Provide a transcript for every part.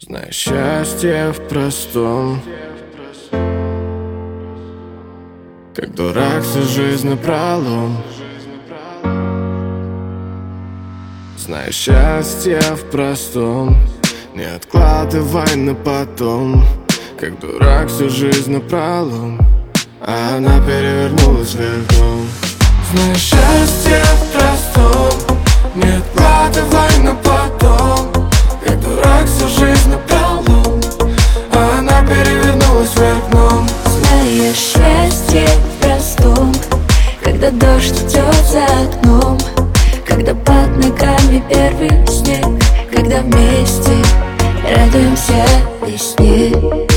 Знаешь, счастье в простом, как дурак всю жизнь напролом. Знаешь, счастье в простом, не откладывай на потом, как дурак всю жизнь напролом, а она перевернулась вверх дном. Знаешь, счастье в простом, не откладывай на потом, как дурак всю жизнь напролом, а она перевернулась вверх дном. Знаешь, счастье в простом, когда дождь идет за окном, когда под ногами первый снег, когда вместе радуемся весне.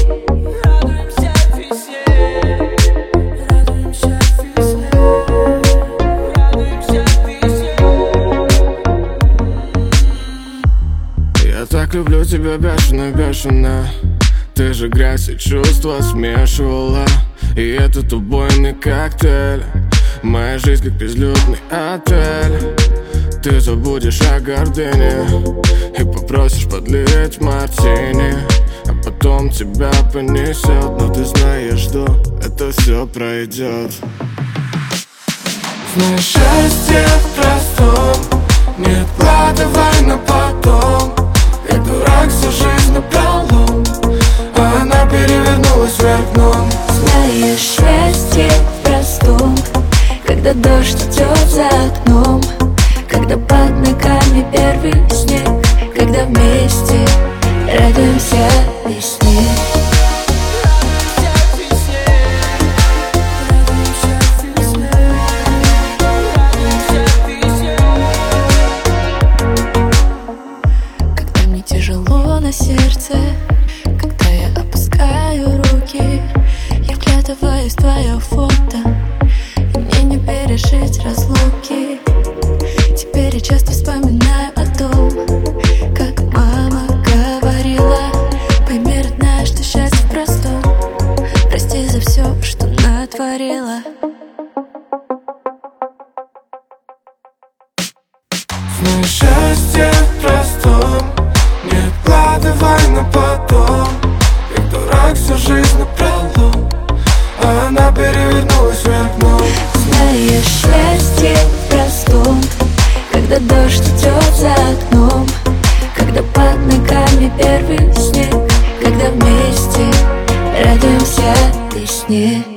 Я так люблю тебя бешено, бешено. Ты же грязь и чувства смешивала, и этот убойный коктейль. Моя жизнь как безлюдный отель. Ты забудешь о гордыне и попросишь подлить мартини, а потом тебя понесет. Но ты знаешь, что это все пройдет. Знаешь, счастье в простом, не откладывай на потом, как дурак всю жизнь напролом, а она перевернулась вверх дном. Знаешь, счастье в простом, когда дождь идет за окном, когда под ногами первый снег, когда вместе радуемся весне. Когда мне тяжело на сердце, когда я опускаю руки, я вглядываюсь в твое фото, и мне не пережить разлуки. Теперь я часто вспоминаю о том, как мама говорила: пойми, родная, что счастье в простом, прости за все, что натворила. Знаешь, счастье в простом, не откладывай на потом, как дурак всю жизнь напролом, а она перевернулась вверх дном. Знаешь, счастье в простом, когда дождь идет за окном, когда под ногами первый снег, когда вместе радуемся весне.